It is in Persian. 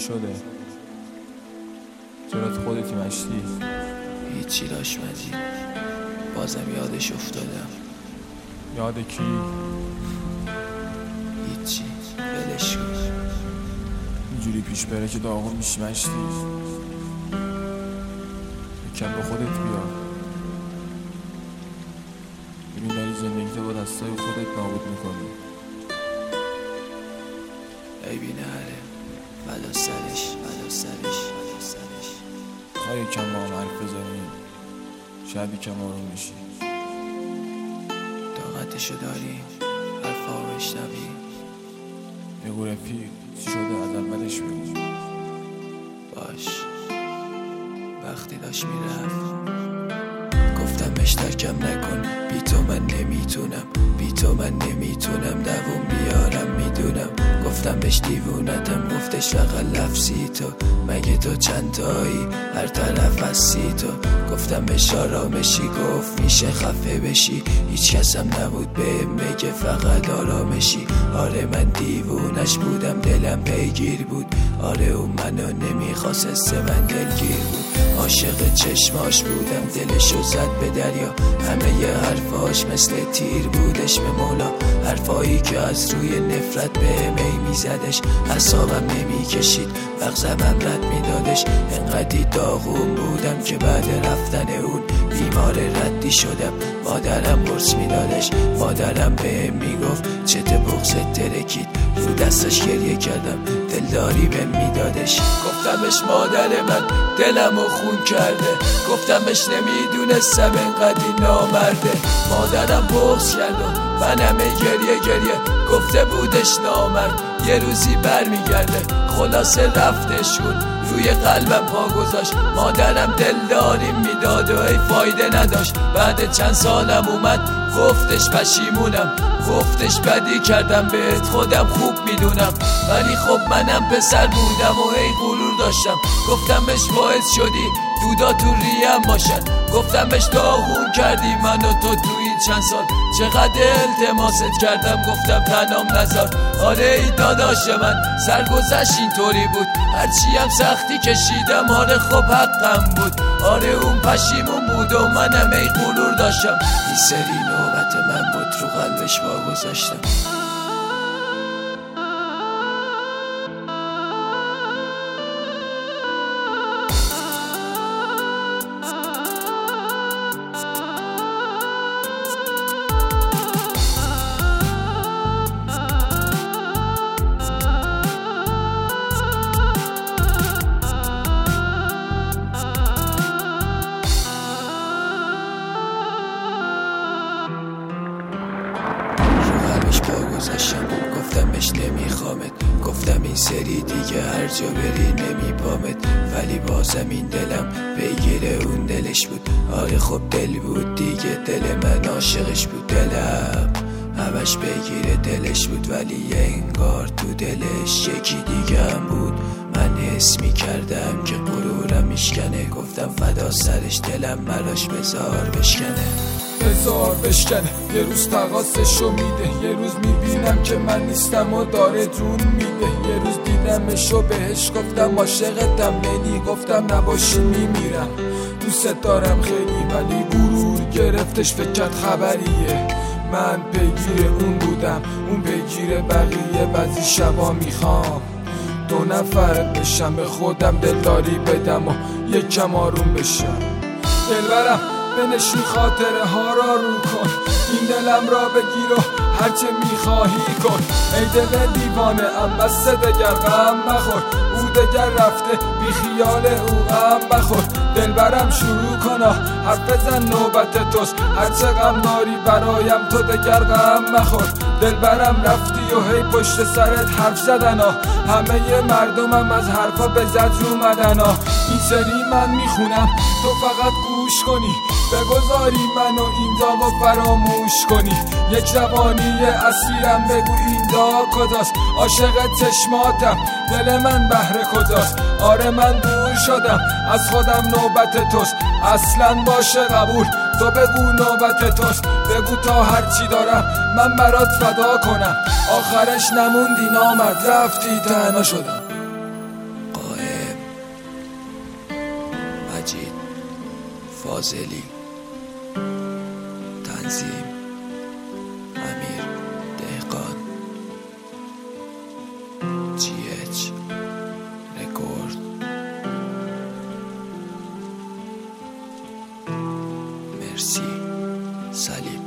شده؟ چرا تو خودتی مشتی؟ هیچی لاش بازم یادش افتادم. یاد کی؟ هیچی ولش کن. اینجوری پیش بره که داغون میشی مشتی. یکم به خودت بیا. ببین داری زندگیت با دستای خودت نابود میکنی. عیبی نره، فدا سرش فدا سرش فدا سرش. خواهی یکم با هم حرف بزنیم، شاید یکم آروم میشی. طاقتشو داری حرفا رو بشنوی؟ بگو رفیق چی شده، از اولش بگو. باش. وقتی داشت میرفت گفتم بهش ترکم نکن، بی تو من نمیتونم، بی تو من نمیتونم دووم بیارم میدونم. گفتم بهش دیوونتم، گفتش فقط لفظی تو، مگه تو چند تایی هر طرف هستی تو. گفتم بهش آرامشی، گفت میشه خفه بشی، هیچ کسم نبود به مگه فقط آرامشی. آره من دیوونش بودم، دلم پیگیر بود، آره اون منو نمیخواست، حس من دلگیر بود. عاشق چشماش بودم، دلشو زد به دریا، همه ی حرفاش مثل تیر بودش به مولا. حرفایی که از روی نفرت به می میزدش، اعصابم نمیکشید، مغزم رد میدادش. انقدی داغون بودم که بعد رفتن اون بیمار ردی شدم. مادرم قرص میدادش، مادرم به میگفت چت بغزت ترکید، رو دستش گریه کردم، دلداری به میدادش. گفتمش مادر من دلمو خون کرده، گفتمش نمیدونستم انقدی نامرده. مادرم بغض کرد و من همه گریه گفته بودش نامرد یه روزی برمیگرده. خلاصه رفتشون روی قلبم پا گذاشت، مادرم دلداریم میداد و ای فایده نداشت. بعد چند سالم اومد گفتش پشیمونم، گفتش بدی کردم بهت خودم خوب میدونم، ولی خب منم پسر بودم و ای غرور داشتم. گفتم بهش باعث شدی دودا تو ریم باشن، گفتم بهش داغون کردی منو تو این چند سال، چقدر التماست کردم گفتم تنام نذار. آره ای داداش من سرگذشت اینطوری بود، هرچی هم سختی کشیدم آره خب حقم بود. آره اون پشیمون بود و منم ای غرور داشتم، این سری نوبت من بود رو قلبش واگذاشتم. گفتم بهش نمیخوامت، گفتم این سری دیگه هر جا بری نمیپامت، ولی بازم این دلم پیگیر اون دلش بود. آره خب دل بود دیگه، دل من عاشقش بود، دلم همش پیگیر دلش بود، ولی انگار تو دلش یکی دیگه هم بود. من حس میکردم که غرورم میشکنه، گفتم فدا سرش دلم براش بذار بشکنه، بذار بشکنه. یه روز تقاصشو میده، یه روز میبینم که من نیستم و داره جون میده. یه روز دیدمشو بهش گفتم عاشقتم، نی گفتم نباشی میمیرم، دوست دارم خیلی، ولی غرور گرفتش فکر کرد خبریه. من پیگیر اون بودم، اون پیگیر بقیه. بعضی شبا میخوام دو نفر بشم، به خودم دلداری بدم و یکم آروم بشم. دلبرم بنشین خاطره ها را رو کن، این دلم را بگیر و هرچه میخواهی کن. ای دل دیوانه ام بس دگر غم مخور، او دگر رفته بی خیال او غم بخور. دلبرم شروع کن حرف بزن نوبت توست، هرچه غم داری برایم تو دگر غم مخور. دلبرم رفتی و هی پشت سرت حرف زدن همه مردمم از حرفا به زد رو مدن این سری من میخونم تو فقط گوش کنی، بگذاری منو اینجا و فراموش کنی. یک زبانی اسیرم بگو اینجا کجاست، عاشق چشماتم دل من بهره کجاست. آره من دور شدم از خودم نوبت توست، اصلا باشه قبول تو بگو نوبت توست. بگو تا هرچی دارم من برات فدا کنم، آخرش نموندی نامرد رفتی تنها شدم. مجید فاضلی، تنظیم امیر دهقان، GH رکورد. مرسی صلیب.